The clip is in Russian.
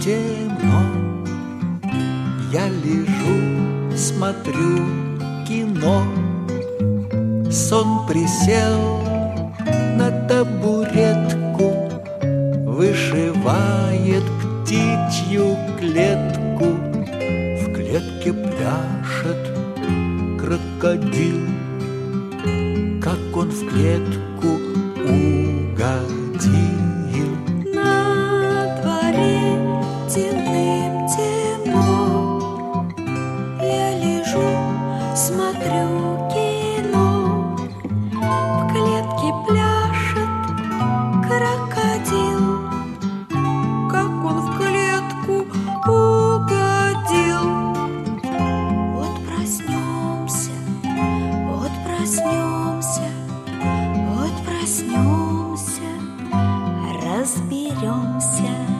темно. Я лежу, смотрю кино. Сон присел на табуретку, вышивает птичью клетку. В клетке пляшет крокодил. Как он в клетку угодил? На дворе темным-темно. Я лежу, смотрю кино. В клетке пляшет крокодил. Как он в клетку угодил? Вот проснемся, вот проснемся, вот проснемся, разберемся.